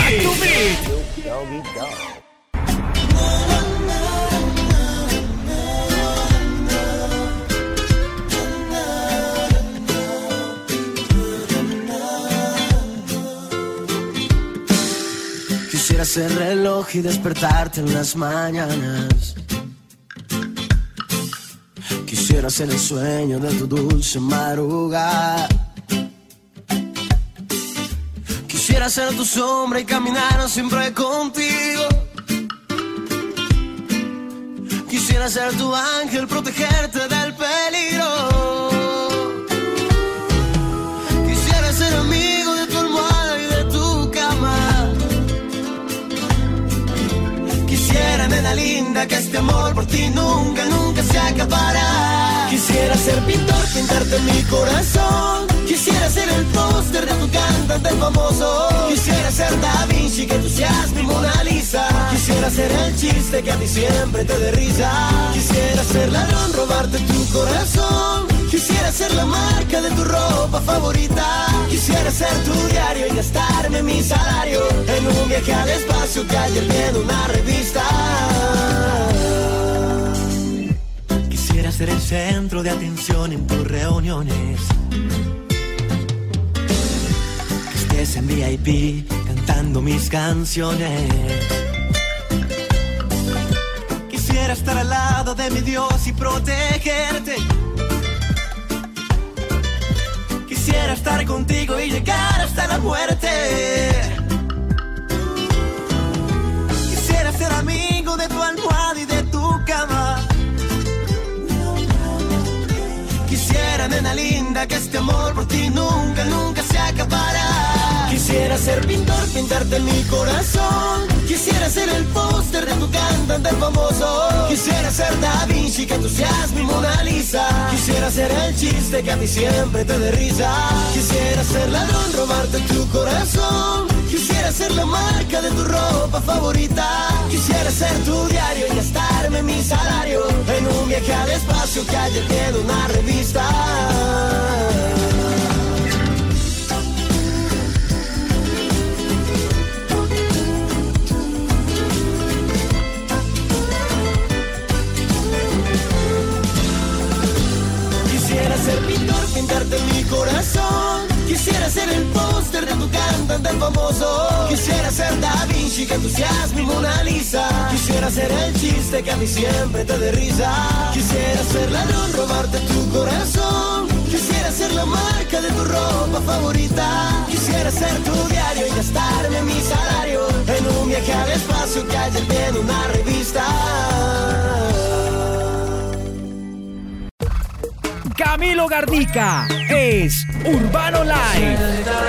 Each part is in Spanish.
Back to Beat. Doggy dog. Quisiera ser reloj y despertarte en las mañanas. Quisiera ser el sueño de tu dulce madrugada. Quisiera ser tu sombra y caminar siempre contigo. Quisiera ser tu ángel, protegerte del peligro. Quisiera ser amigo de tu almohada y de tu cama. Quisiera, nena linda, que este amor por ti nunca, nunca se acabará. Quisiera ser pintor, pintarte mi corazón. Quisiera ser el póster de tu cantante famoso. Quisiera ser Da Vinci, que tú seas mi Mona Lisa. Quisiera ser el chiste que a ti siempre te dé risa. Quisiera ser ladrón, robarte tu corazón. Quisiera ser la marca de tu ropa favorita. Quisiera ser tu diario y gastarme mi salario en un viaje al espacio que ayer vi en una revista. Quisiera ser el centro de atención en tus reuniones. Que estés en VIP cantando mis canciones. Quisiera estar al lado de mi Dios y protegerte. Quisiera estar contigo y llegar hasta la muerte. Quisiera ser amigo de tu almohada y de tu cama. Quisiera, nena linda, que este amor por ti nunca, nunca se acabará. Quisiera ser pintor, pintarte mi corazón. Quisiera ser el póster de tu cantante famoso. Quisiera ser Da Vinci, que tú seas mi Mona Lisa. Quisiera ser el chiste que a ti siempre te dé risa. Quisiera ser ladrón, robarte tu corazón. Quisiera ser la marca de tu ropa favorita. Quisiera ser tu diario y gastarme mi salario en un viaje al espacio que ayer vi en una revista. Quisiera ser pintor, pintarte mi corazón. Quisiera ser el póster de tu cantante famoso. Quisiera ser Da Vinci, que tú seas mi Mona Lisa. Quisiera ser el chiste que a ti siempre te dé risa. Quisiera ser ladrón, robarte tu corazón. Quisiera ser la marca de tu ropa favorita. Quisiera ser tu diario y gastarme mi salario en un viaje al espacio que ayer vi en una revista. Camilo Garnica es Urbano Live.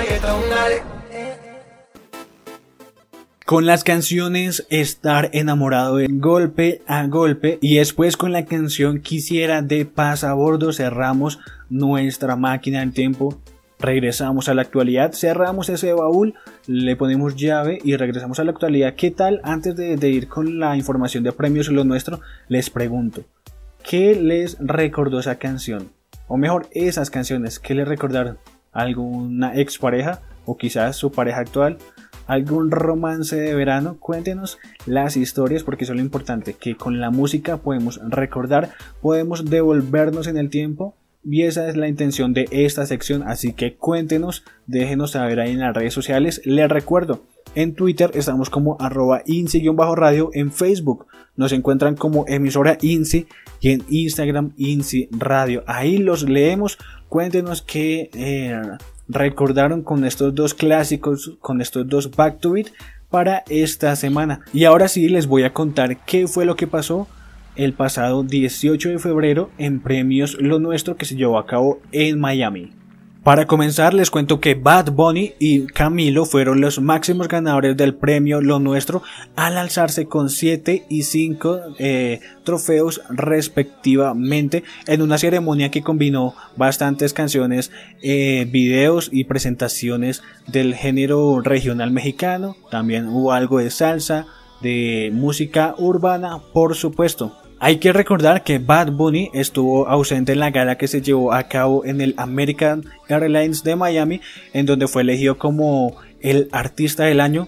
Con las canciones Estar Enamorado de Golpe a Golpe y después con la canción Quisiera de Pasabordo cerramos nuestra máquina del tiempo. Regresamos a la actualidad, cerramos ese baúl, le ponemos llave y regresamos a la actualidad. ¿Qué tal? Antes de ir con la información de premios Lo Nuestro, les pregunto, ¿qué les recordó esa canción? O mejor, esas canciones, ¿qué les recordaron? ¿Alguna expareja? ¿O quizás su pareja actual? ¿Algún romance de verano? Cuéntenos las historias, porque eso es lo importante, que con la música podemos recordar, podemos devolvernos en el tiempo. Y esa es la intención de esta sección, así que cuéntenos, déjenos saber ahí en las redes sociales. Les recuerdo, en Twitter estamos como @INSI_radio, en Facebook nos encuentran como emisora INSI y en Instagram INSI Radio. Ahí los leemos, cuéntenos qué recordaron con estos dos clásicos, con estos dos Back to Beat para esta semana. Y ahora sí les voy a contar qué fue lo que pasó el pasado 18 de febrero en Premios Lo Nuestro, que se llevó a cabo en Miami. Para comenzar les cuento que Bad Bunny y Camilo fueron los máximos ganadores del premio Lo Nuestro al alzarse con 7 y 5 trofeos respectivamente en una ceremonia que combinó bastantes canciones, videos y presentaciones del género regional mexicano. También hubo algo de salsa, de música urbana, por supuesto. Hay que recordar que Bad Bunny estuvo ausente en la gala que se llevó a cabo en el American Airlines de Miami, en donde fue elegido como el artista del año.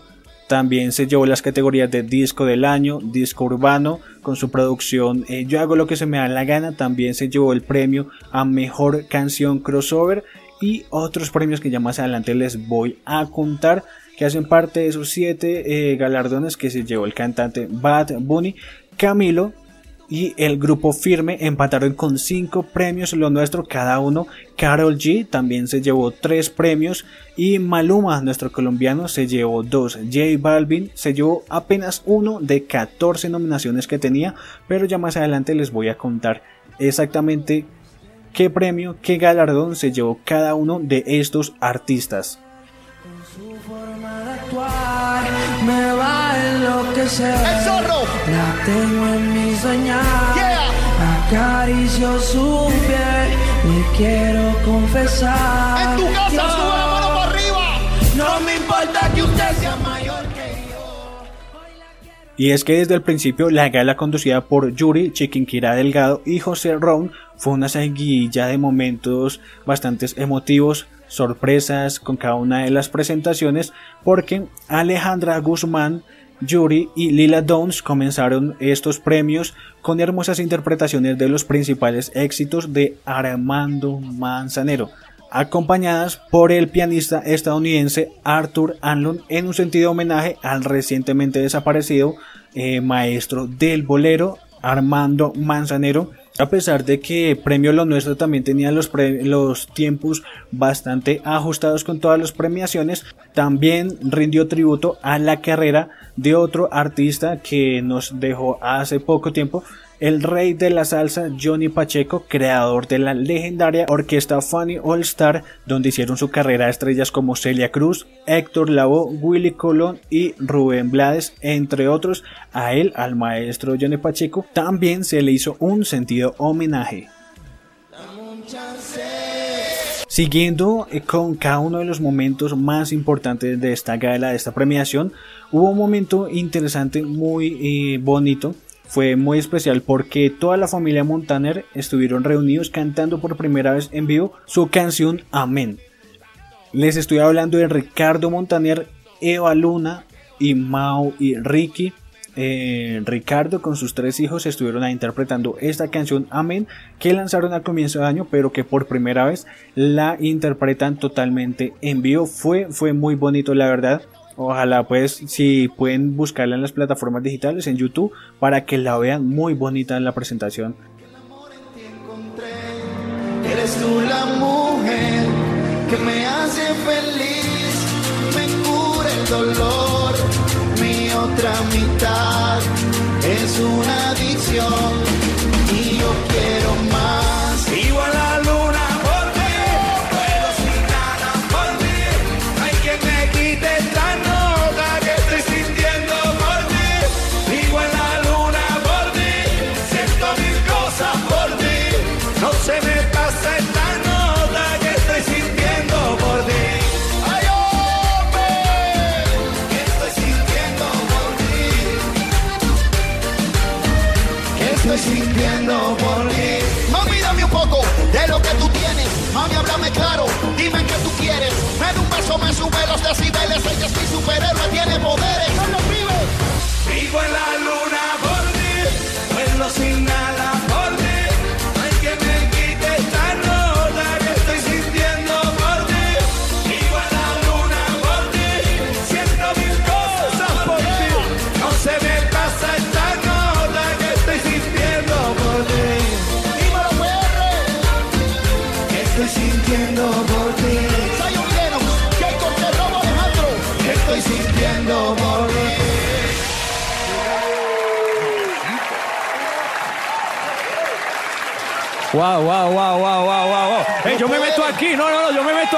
También se llevó las categorías de disco del año, disco urbano, con su producción Yo hago lo que se me da la gana. También se llevó el premio a mejor canción crossover y otros premios que ya más adelante les voy a contar, que hacen parte de esos 7 galardones que se llevó el cantante Bad Bunny. Camilo y el grupo Firme empataron con 5 premios, lo nuestro cada uno. Karol G también se llevó 3 premios y Maluma, nuestro colombiano, se llevó 2. J Balvin se llevó apenas 1 de 14 nominaciones que tenía, pero ya más adelante les voy a contar exactamente qué premio, qué galardón se llevó cada uno de estos artistas. Me va a enloquecer. El zorro. La tengo en mi soñar. Yeah. Acaricio su piel. Le quiero confesar. En tu casa, sube la mano para arriba. No me importa que usted sea mayor que yo. Y es que desde el principio la gala conducida por Yuri, Chiquinquirá Delgado y José Ron fue una seguidilla de momentos bastante emotivos, sorpresas con cada una de las presentaciones, porque Alejandra Guzmán, Yuri y Lila Downs comenzaron estos premios con hermosas interpretaciones de los principales éxitos de Armando Manzanero, acompañadas por el pianista estadounidense Arthur Anlon, en un sentido homenaje al recientemente desaparecido maestro del bolero Armando Manzanero. A pesar de que Premio Lo Nuestro también tenía los tiempos bastante ajustados con todas las premiaciones, también rindió tributo a la carrera de otro artista que nos dejó hace poco tiempo, el rey de la salsa Johnny Pacheco, creador de la legendaria orquesta Funny All Star, donde hicieron su carrera estrellas como Celia Cruz, Héctor Lavoe, Willy Colón y Rubén Blades, entre otros. A él, al maestro Johnny Pacheco, también se le hizo un sentido homenaje. Siguiendo con cada uno de los momentos más importantes de esta gala, de esta premiación, hubo un momento interesante, muy bonito. Fue muy especial porque toda la familia Montaner estuvieron reunidos cantando por primera vez en vivo su canción Amén. Les estoy hablando de Ricardo Montaner, Eva Luna y Mau y Ricky. Ricardo con sus 3 hijos estuvieron interpretando esta canción Amén, que lanzaron al comienzo de año, pero que por primera vez la interpretan totalmente en vivo. Fue muy bonito, la verdad. Ojalá pues si pueden buscarla en las plataformas digitales, en YouTube, para que la vean, muy bonita en la presentación. Eres tú la mujer que me hace feliz, me cura el dolor, mi otra mitad es una adicción y yo quiero más. Vivo a la luna por ti, puedo sin nada por ti, no hay quien me quite esta nota que estoy sintiendo por ti. Vivo en la luna por ti, siento mil cosas por ti, no se me pasa esta nota que estoy sintiendo por ti. Ay, hombre, que estoy sintiendo por ti, que estoy sintiendo por ti. Mami, dame un poco de lo que tú tienes. Mami, háblame claro, dime qué tú quieres. Me da un beso, me sube los decibeles. Ella es mi superhéroe, tiene poderes. ¡Carlos vive! Vivo en la luna por ti, vuelo sin nada por ti. No hay que me quite esta nota que estoy sintiendo por ti. Vivo en la luna por ti, siento mil cosas por ti. No se me pasa esta nota que estoy sintiendo por ti. Dímelo, PR, que estoy sintiendo por ti. Sayo Villeno, que el corte robo Alejandro, que estoy sintiendo por ti. Wow. Yo me meto aquí, no, yo me meto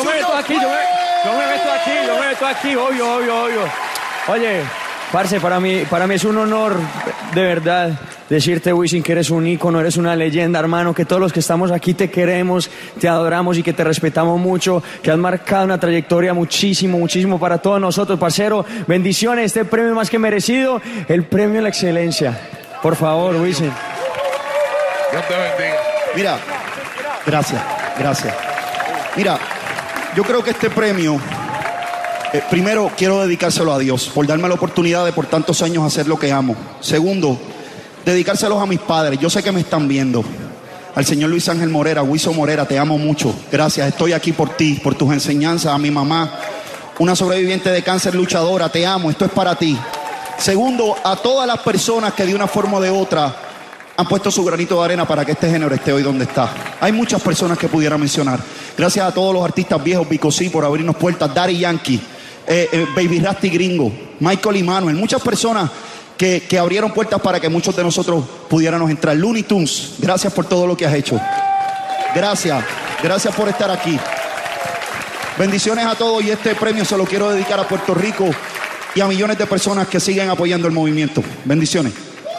aquí, obvio. Oye, parce, para mí es un honor, de verdad, decirte, Wisin, que eres un ícono, eres una leyenda, hermano, que todos los que estamos aquí te queremos, te adoramos y que te respetamos mucho, que has marcado una trayectoria muchísimo para todos nosotros, parcero. Bendiciones, este premio más que merecido, el premio a la excelencia. Por favor, Wisin. Dios te bendiga. Mira, gracias. Mira, yo creo que este premio Primero, quiero dedicárselo a Dios por darme la oportunidad de por tantos años hacer lo que amo. Segundo, dedicárselos a mis padres. Yo sé que me están viendo. Al señor Luis Ángel Morera, Wiso Morera, te amo mucho. Gracias, estoy aquí por ti, por tus enseñanzas. A mi mamá, una sobreviviente de cáncer luchadora, te amo, esto es para ti. Segundo, a todas las personas que de una forma o de otra han puesto su granito de arena para que este género esté hoy donde está. Hay muchas personas que pudiera mencionar. Gracias a todos los artistas viejos, Vico C por abrirnos puertas, Daddy Yankee, Baby Rasty Gringo, Michael y Manuel, muchas personas que abrieron puertas para que muchos de nosotros pudiéramos entrar. Looney Tunes, gracias por todo lo que has hecho. Gracias por estar aquí. Bendiciones a todos y este premio se lo quiero dedicar a Puerto Rico y a millones de personas que siguen apoyando el movimiento. Bendiciones.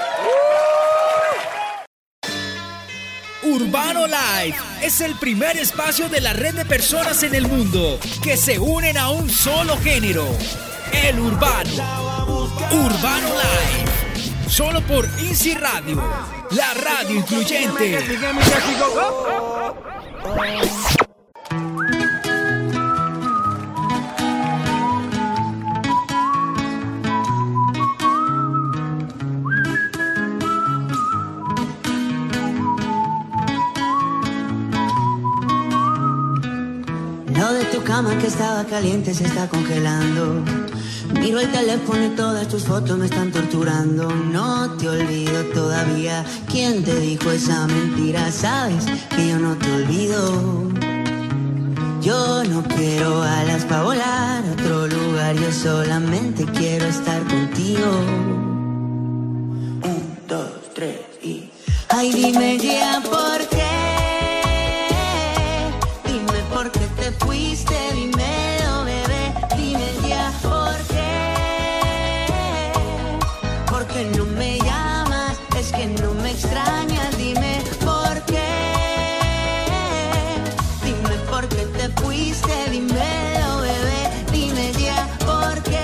Urbano Live es el primer espacio de la red de personas en el mundo que se unen a un solo género, el urbano. Urbano Live, solo por Easy Radio, la radio incluyente. Lo de tu cama que estaba caliente se está congelando. Miro el teléfono y todas tus fotos me están torturando. No te olvido todavía. ¿Quién te dijo esa mentira? Sabes que yo no te olvido. Yo no quiero alas para volar a otro lugar. Yo solamente quiero estar contigo. 1, 2, 3 y... Ay, dime ya por qué. Dime por qué te fuiste. Dímelo, bebé. Dime ya por qué. Porque no me llamas. Es que no me extrañas. Dime por qué. Dime por qué te fuiste. Dímelo, bebé. Dime ya por qué.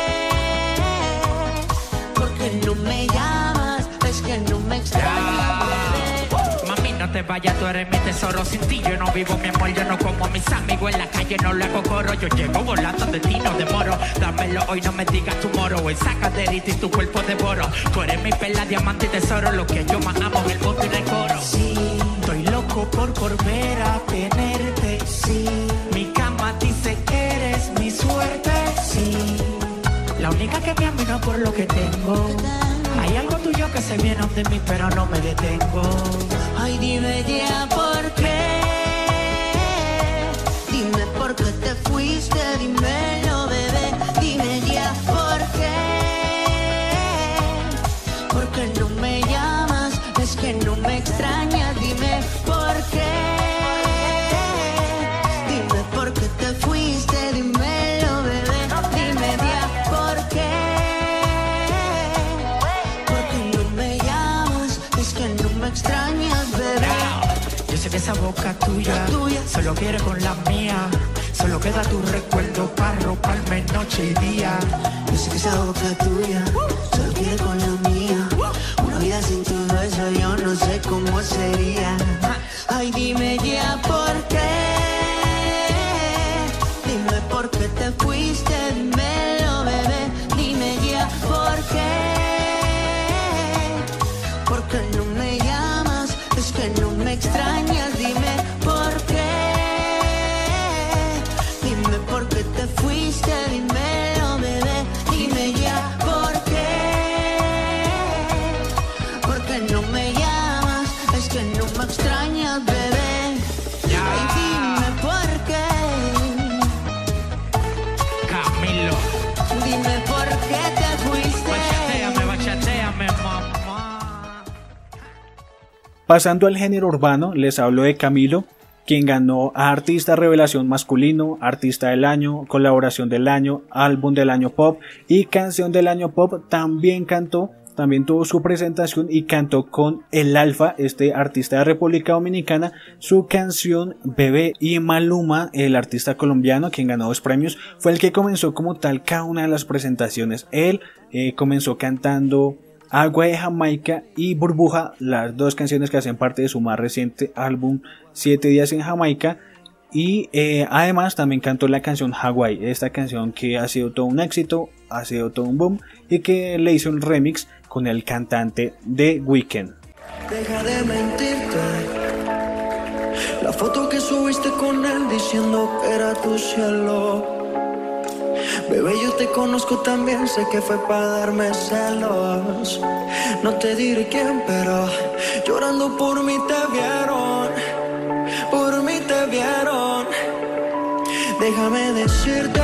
Porque no me llamas. Es que no me extrañas, bebé. Mami, no te vayas, tú eres mi tesoro. Sin ti yo no vivo, mi amor, yo no como mis amigos en la calle, no le hago coro. Yo llego volando de ti, no demoro. Dámelo hoy, no me digas tomorrow. El sacaderito y tu cuerpo devoro. Tú eres mi perla, diamante y tesoro. Lo que yo más amo en el mundo y en el coro. Sí, Estoy loco por volver a tenerte. sí, Mi cama dice que eres mi suerte. sí. La única que me admiro por lo que tengo. Hay algo tuyo que se viene de mí, pero no me detengo. Ay, dime ya por qué. Dime por qué te fuiste. Dímelo, bebé. Dime ya por qué. Porque no me llamas. Es que no me extrañas. Dime por qué. Dime por qué te fuiste. Dímelo, bebé. Dime ya por qué. Porque no me llamas. Es que no me extrañas, bebé. Yo sé que esa boca tuya, Tuya. solo quiere con la mía. Solo queda tu recuerdo para roparme noche y día. Yo sé que esa boca tuya solo quiere con la mía. Una vida sin tu beso yo no sé cómo sería. Ay, dime ya por qué. Dime por qué te fuiste. Dímelo, bebé. Dime ya por qué. Porque no me llamas. Es que no me extrañas. Dime por qué. Dime por qué te fuiste. Dímelo, bebé. Dime ya por qué. Porque no me llamas. Es que no me extrañas, bebé. Ay, dime por qué. Camilo, Dime por qué te fuiste. bachateame, mamá. Pasando al género urbano, les hablo de Camilo, quien ganó a Artista Revelación Masculino, Artista del Año, Colaboración del Año, Álbum del Año Pop y Canción del Año Pop. También tuvo su presentación y cantó con El Alfa, este artista de República Dominicana, su canción Bebé. Y Maluma, el artista colombiano, quien ganó 2 premios, fue el que comenzó como tal cada una de las presentaciones. Él comenzó cantando Agua de Jamaica y Burbuja, las 2 canciones que hacen parte de su más reciente álbum 7 días en Jamaica. Y además también cantó la canción Hawaii, esta canción que ha sido todo un éxito, ha sido todo un boom, y que le hizo un remix con el cantante The Weeknd. Deja de mentirte. La foto que subiste con él diciendo que era tu cielo. Bebé, yo te conozco también, sé que fue para darme celos. No te diré quién, pero llorando por mí te vieron. Por mí te vieron. Déjame decirte,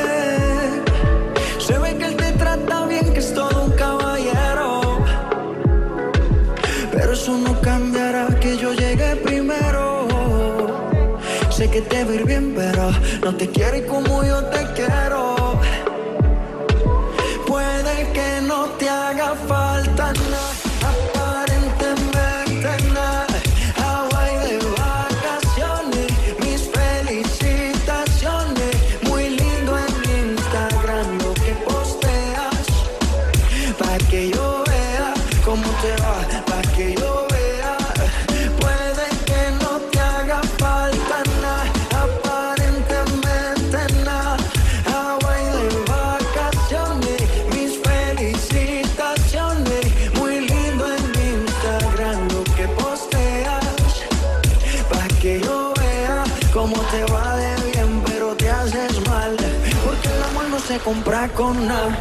se ve que él te trata bien, que es todo un caballero. Pero eso no cambiará que yo llegue primero. Sé que te va a ir bien, pero no te quiere como yo te quiero. Puede que no te haga falta nada, aparentemente nada. Hawaii de vacaciones, mis felicitaciones. Muy lindo en Instagram lo que posteas, pa' que yo vea cómo te va, pa' que yo vea. Puede que no te haga falta nada, aparentemente nada. Hawaii de vacaciones, mis felicitaciones. Muy lindo en Instagram lo que posteas, pa' que yo vea cómo te va de bien, pero te haces mal, porque el amor no se compra con nada.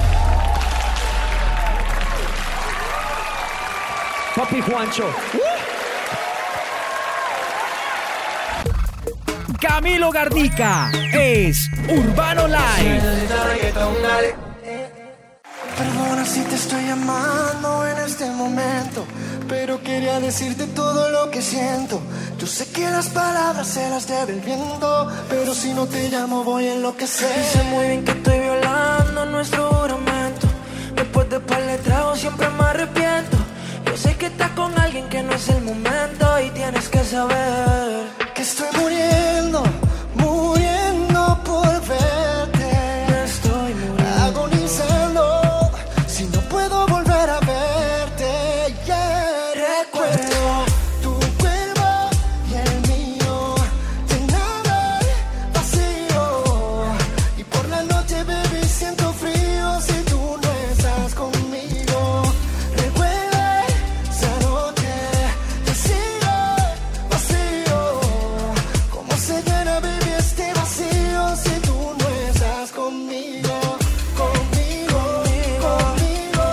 Papi Juancho. Camilo Garnica es Urbano Live. Perdona si te estoy llamando en este momento, pero quería decirte todo lo que siento. Yo sé que las palabras se las debe el viento, pero si no te llamo voy a enloquecer. Y sé muy bien que estoy violando nuestro juramento. Después de par de tragos siempre me arrepiento. Yo sé que estás con alguien que no es el momento, y tienes que saber que estoy muriendo, muriendo por verte. Estoy muriendo, agonizando, si no puedo volver a verte. Yeah. Recuerdo tu cuerpo y el mío, llenaba el vacío. Y por la noche, baby, siento frío si tú no estás conmigo. Recuerda esa noche, vacío. ¿Cómo se llena, baby, este vacío si tú no estás conmigo? Conmigo, conmigo,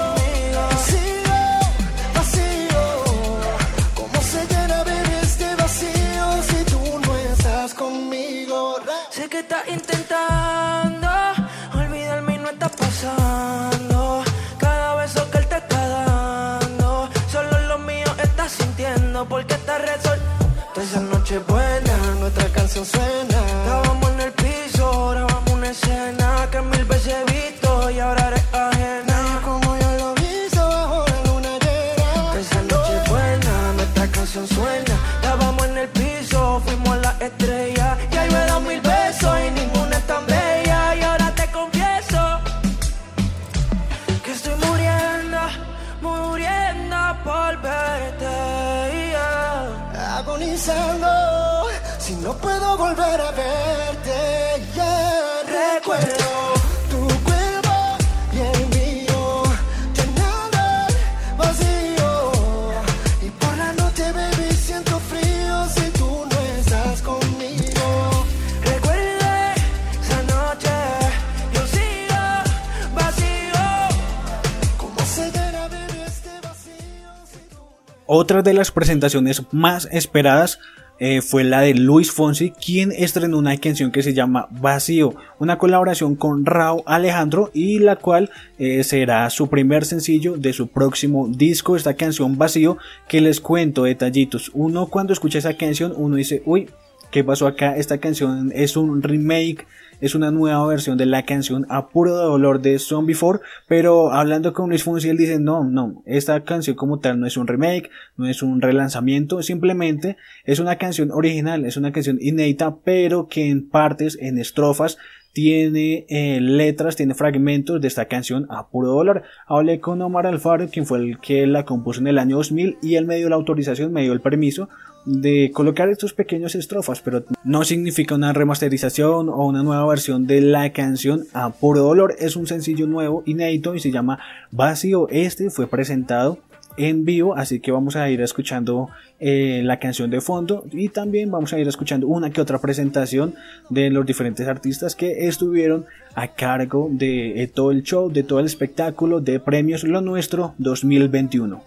vacío. ¿Cómo se llena, baby, este vacío si tú no estás conmigo? Sé que estás intentando olvidarme y no está pasando. Cada beso que él te está dando, solo lo mío estás sintiendo, porque estás resolviendo. Esa noche buena, nuestra canción suena. Estábamos en el piso, grabamos una escena que 1000 veces he visto y ahora eres ajena. Nadie como yo lo hizo bajo la luna llena. Esa noche buena, nuestra canción suena. Estábamos en el piso, fuimos a la estrella, y ahí me dan 1000 besos y ninguna es tan bella. Y ahora te confieso que estoy muriendo, muriendo por verte, yeah. Agonizando, si no puedo volver a verte, yeah. Recuerdo tu cuerpo y el mío, llenaba el vacío. Y por la noche, baby, siento frío si tú no estás conmigo. Recuerda esa noche, yo sigo vacío. ¿Cómo se llena, baby, este vacío si tú no... Otra de las presentaciones más esperadas fue la de Luis Fonsi, quien estrenó una canción que se llama Vacío, una colaboración con Rauw Alejandro, y la cual será su primer sencillo de su próximo disco. Esta canción Vacío, que les cuento detallitos. Uno cuando escucha esa canción, uno dice, uy, ¿qué pasó acá? Esta canción es un remake, es una nueva versión de la canción A Puro Dolor de Zombie 4, pero hablando con Luis Fonsi, él dice, no, esta canción como tal no es un remake, no es un relanzamiento, simplemente es una canción original, es una canción inédita, pero que en partes, en estrofas, tiene letras, tiene fragmentos de esta canción A Puro Dolor. Hablé con Omar Alfaro, quien fue el que la compuso en el año 2000, y él me dio la autorización, me dio el permiso de colocar estos pequeños estrofas, pero no significa una remasterización o una nueva versión de la canción a puro dolor. Es un sencillo nuevo, inédito, y se llama Vacío. Este fue presentado en vivo, así que vamos a ir escuchando la canción de fondo, y también vamos a ir escuchando una que otra presentación de los diferentes artistas que estuvieron a cargo de todo el show, de todo el espectáculo de Premios Lo Nuestro 2021.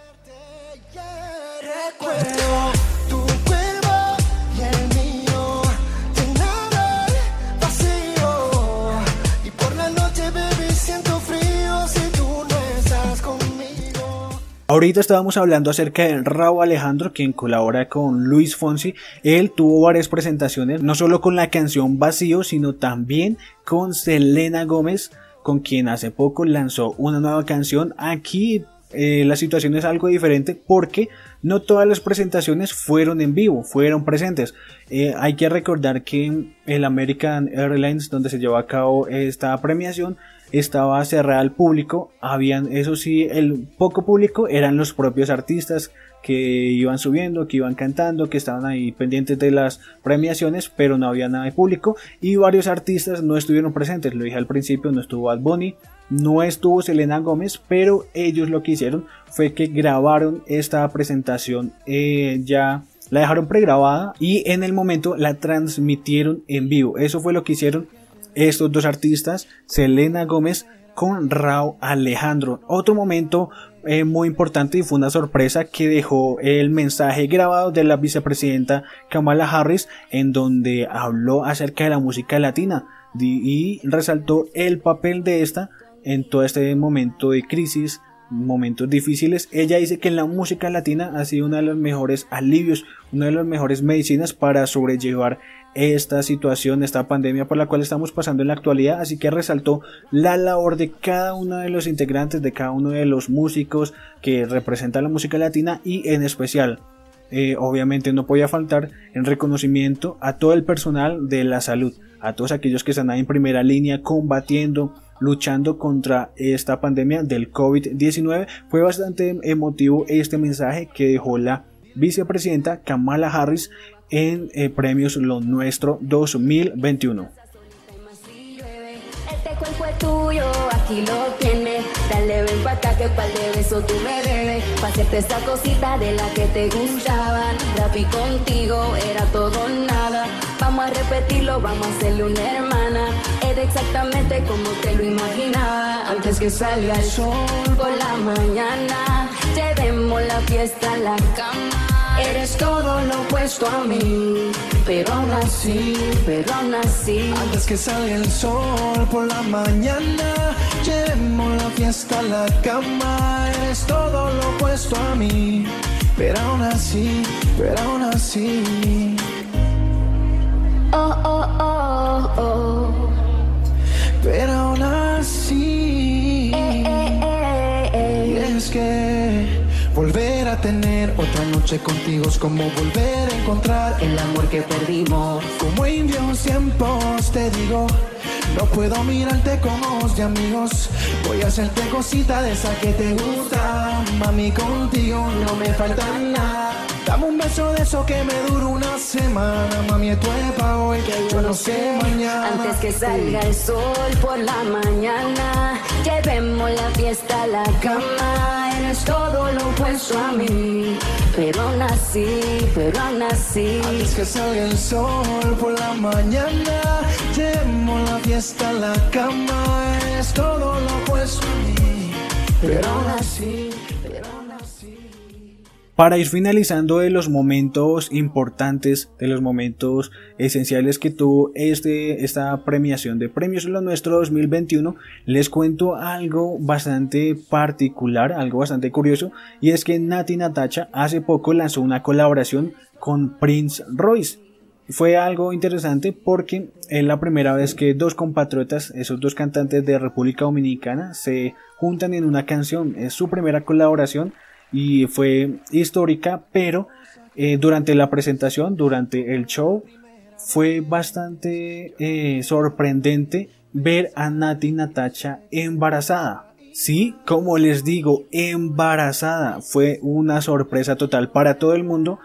Ahorita estábamos hablando acerca de Rauw Alejandro, quien colabora con Luis Fonsi. Él tuvo varias presentaciones, no solo con la canción Vacío, sino también con Selena Gómez, con quien hace poco lanzó una nueva canción. Aquí la situación es algo diferente porque no todas las presentaciones fueron en vivo, fueron presentes. Hay que recordar que el American Airlines, donde se llevó a cabo esta premiación, estaba cerrada al público. Eso sí, el poco público eran los propios artistas que iban subiendo, que iban cantando, que estaban ahí pendientes de las premiaciones, pero no había nada de público y varios artistas no estuvieron presentes. Lo dije al principio, no estuvo Bad Bunny, no estuvo Selena Gómez, pero ellos lo que hicieron fue que grabaron esta presentación, ya la dejaron pregrabada y en el momento la transmitieron en vivo. Eso fue lo que hicieron estos dos artistas, Selena Gómez con Rauw Alejandro. Otro momento muy importante y fue una sorpresa que dejó el mensaje grabado de la vicepresidenta Kamala Harris, en donde habló acerca de la música latina y resaltó el papel de esta en todo este momento de crisis, momentos difíciles. Ella dice que la música latina ha sido uno de los mejores alivios, una de las mejores medicinas para sobrellevar esta situación, esta pandemia por la cual estamos pasando en la actualidad. Así que resaltó la labor de cada uno de los integrantes, de cada uno de los músicos que representan la música latina, y en especial obviamente no podía faltar el reconocimiento a todo el personal de la salud, a todos aquellos que están ahí en primera línea combatiendo, luchando contra esta pandemia del COVID-19. Fue bastante emotivo este mensaje que dejó la vicepresidenta Kamala Harris en Premios Lo Nuestro 2021. Este cuerpo es tuyo, aquí lo tienes. Dale, ven pa' acá que pa'l de beso tú me debes. Pa' hacerte esa cosita de la que te gustaban. Rap y contigo era todo o nada. Vamos a repetirlo, vamos a hacerle una hermana. Era exactamente como te lo imaginaba. Antes que salga el sol por la mañana, llevemos la fiesta a la cama. Eres todo lo opuesto a mí, pero aún así. Antes que salga el sol por la mañana, llevemos la fiesta a la cama. Eres todo lo opuesto a mí, pero aún así. Oh, oh, oh, oh. Pero aún así. Y es que volver a tener otra noche contigo es como volver a encontrar el amor que perdimos. Como indios tiempos te digo, no puedo mirarte con ojos de amigos. Voy a hacerte cosita de esa que te gusta. Mami, contigo no me falta nada. Dame un beso de eso que me dura una semana. Mami, esto es pa' hoy, que yo no sé mañana. Antes que salga el sol por la mañana, llevemos la fiesta a la cama. Eres todo lo opuesto a mí, pero aún así. Antes que salga el sol por la mañana, llevemos la fiesta a la cama. Eres todo lo opuesto a mí, pero aún así. Para ir finalizando de los momentos importantes, de los momentos esenciales que tuvo esta premiación de Premios Lo Nuestro 2021, les cuento algo bastante particular, algo bastante curioso, y es que Natti Natasha hace poco lanzó una colaboración con Prince Royce. Fue algo interesante porque es la primera vez que dos compatriotas, esos dos cantantes de República Dominicana, se juntan en una canción. Es su primera colaboración y fue histórica, pero durante la presentación, durante el show, fue bastante sorprendente ver a Natti Natasha embarazada. Sí, como les digo, embarazada. Fue una sorpresa total para todo el mundo.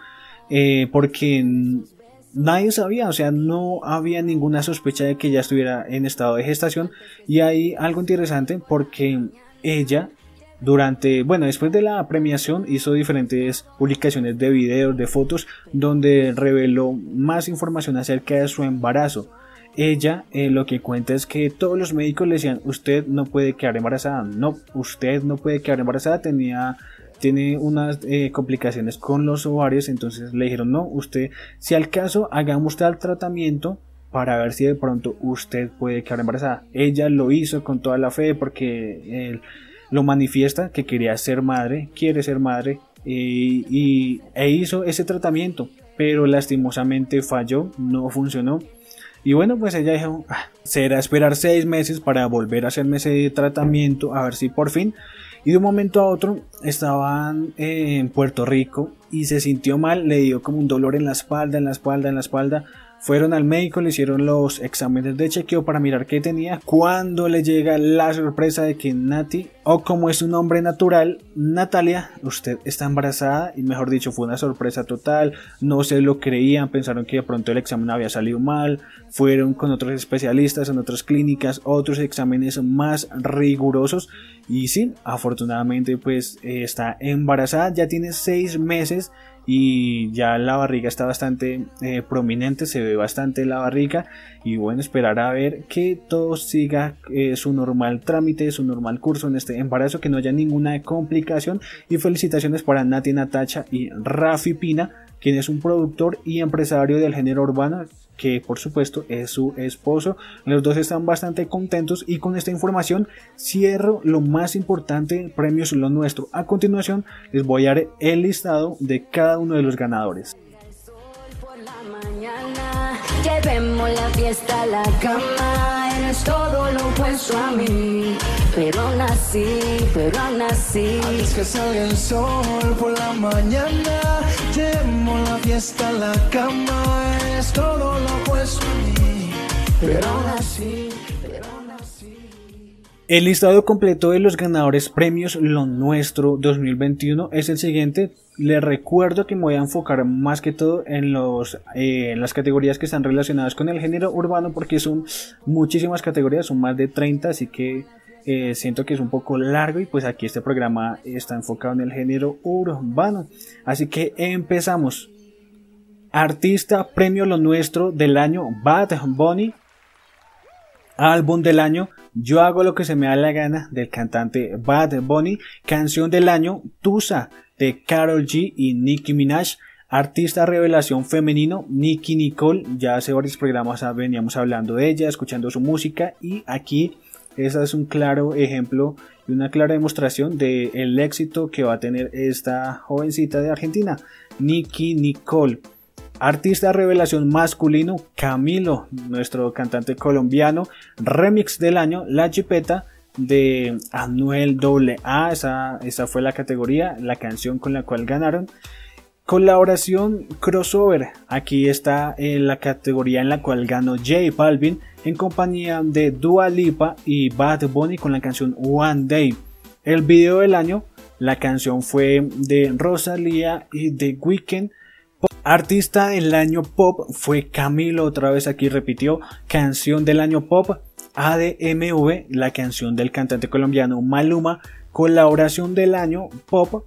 porque nadie sabía, o sea, no había ninguna sospecha de que ella estuviera en estado de gestación. Y hay algo interesante porque ella después de la premiación hizo diferentes publicaciones de videos, de fotos, donde reveló más información acerca de su embarazo. Ella lo que cuenta es que todos los médicos le decían: usted no puede quedar embarazada, no, usted no puede quedar embarazada, tiene unas complicaciones con los ovarios. Entonces le dijeron: no, usted, si al caso, hagamos tal tratamiento para ver si de pronto usted puede quedar embarazada. Ella lo hizo con toda la fe porque él lo manifiesta que quería ser madre, quiere ser madre, e hizo ese tratamiento, pero lastimosamente falló, no funcionó. Y bueno, pues ella dijo: será esperar 6 meses para volver a hacerme ese tratamiento, a ver si por fin. Y de un momento a otro estaban en Puerto Rico y se sintió mal, le dio como un dolor en la espalda. Fueron al médico, le hicieron los exámenes de chequeo para mirar qué tenía, cuando le llega la sorpresa de que Nati, o como es su nombre natural, Natalia, usted está embarazada. Y mejor dicho, fue una sorpresa total, no se lo creían, pensaron que de pronto el examen había salido mal, fueron con otros especialistas en otras clínicas, otros exámenes más rigurosos, y sí, afortunadamente pues está embarazada, ya tiene 6 meses. Y ya la barriga está bastante prominente, se ve bastante la barriga. Y bueno, esperar a ver que todo siga su normal trámite, su normal curso en este embarazo, que no haya ninguna complicación. Y felicitaciones para Nati Natacha y Rafi Pina, quien es un productor y empresario del género urbano, que por supuesto es su esposo. Los dos están bastante contentos, y con esta información cierro lo más importante, Premios Lo Nuestro. A continuación les voy a dar el listado de cada uno de los ganadores. Llevemos la fiesta a la cama, eres todo lo opuesto a mí, pero aún así. Antes que salga el sol por la mañana, llevemos la fiesta a la cama, eres todo lo opuesto a mí, pero aún así. El listado completo de los ganadores Premios Lo Nuestro 2021 es el siguiente. Les recuerdo que me voy a enfocar más que todo en las categorías que están relacionadas con el género urbano, porque son muchísimas categorías, son más de 30, así que siento que es un poco largo, y pues aquí este programa está enfocado en el género urbano. Así que empezamos. Artista Premio Lo Nuestro del año, Bad Bunny. Álbum del año, Yo Hago Lo Que Se Me Da La Gana, del cantante Bad Bunny. Canción del año, Tusa, de Karol G y Nicki Minaj. Artista revelación femenino, Nicki Nicole. Ya hace varios programas veníamos hablando de ella, escuchando su música, y aquí esa es un claro ejemplo y una clara demostración del éxito que va a tener esta jovencita de Argentina, Nicki Nicole. Artista revelación masculino, Camilo, nuestro cantante colombiano. Remix del año, La Chipeta, de Anuel AA. Esa fue la categoría, la canción con la cual ganaron. Colaboración crossover, aquí está la categoría en la cual ganó J Balvin en compañía de Dua Lipa y Bad Bunny con la canción One Day. El video del año, la canción fue de Rosalía y The Weeknd. Artista del año pop fue Camilo, otra vez aquí repitió. Canción del año pop, ADMV, la canción del cantante colombiano Maluma. Colaboración del año pop,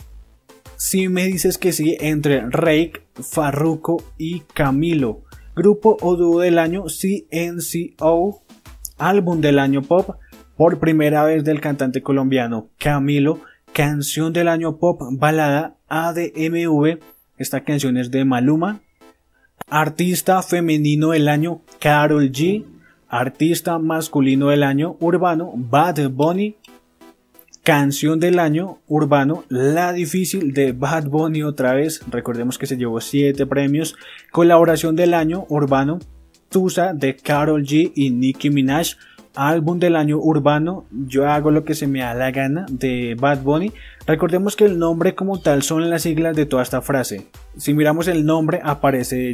Si Me Dices Que Sí, entre Reik, Farruko y Camilo. Grupo o dúo del año, CNCO. Álbum del año pop, por primera vez del cantante colombiano Camilo. Canción del año pop, balada, ADMV. Esta canción es de Maluma. Artista femenino del año, Karol G. Artista masculino del año, urbano, Bad Bunny. Canción del año, urbano, La Difícil, de Bad Bunny otra vez. Recordemos que se llevó 7 premios. Colaboración del año, urbano, Tusa, de Karol G y Nicki Minaj. Álbum del año urbano, Yo Hago Lo Que Se Me Da La Gana, de Bad Bunny. Recordemos que el nombre como tal son las siglas de toda esta frase. Si miramos el nombre, aparece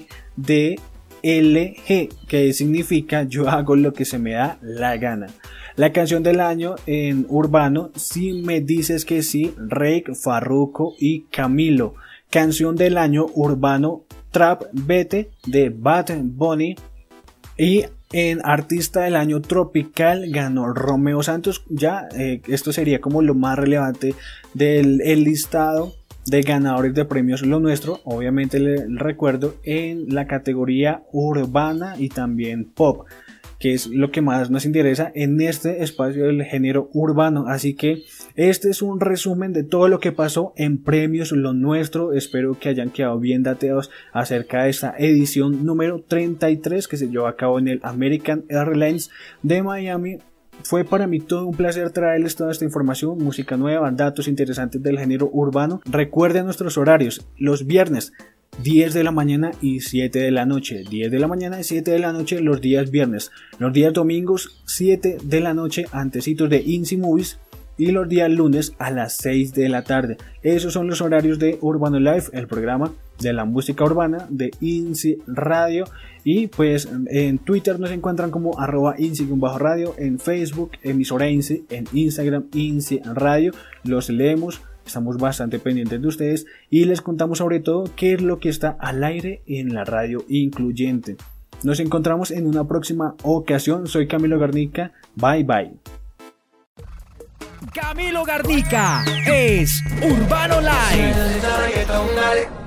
YHLQMDLG, que significa Yo Hago Lo Que Se Me Da La Gana. La canción del año en urbano, Si me dices que sí, Reik, Farruko y Camilo. Canción del año urbano, Trap Vete de Bad Bunny. Y en artista del año tropical ganó Romeo Santos. Ya esto sería como lo más relevante del listado de ganadores de premios Lo Nuestro. Obviamente le recuerdo en la categoría urbana y también pop, que es lo que más nos interesa en este espacio del género urbano. Así que este es un resumen de todo lo que pasó en premios Lo Nuestro. Espero que hayan quedado bien dateados acerca de esta edición número 33 que se llevó a cabo en el American Airlines de Miami. Fue para mí todo un placer traerles toda esta información, música nueva, datos interesantes del género urbano. Recuerden nuestros horarios: los viernes 10 de la mañana y 7 de la noche, 10 de la mañana y 7 de la noche los días viernes, los días domingos 7 de la noche antecitos de INSI Movies, y los días lunes a las 6 de la tarde. Esos son los horarios de Urbano Live, el programa de la música urbana de INSI Radio. Y pues en Twitter nos encuentran como @INSI_radio, en Facebook emisora INSI, en Instagram INSI Radio. Los leemos, estamos bastante pendientes de ustedes y les contamos sobre todo qué es lo que está al aire en la radio incluyente. Nos encontramos en una próxima ocasión. Soy Camilo Garnica. Bye bye. Camilo Garnica es Urbano Live.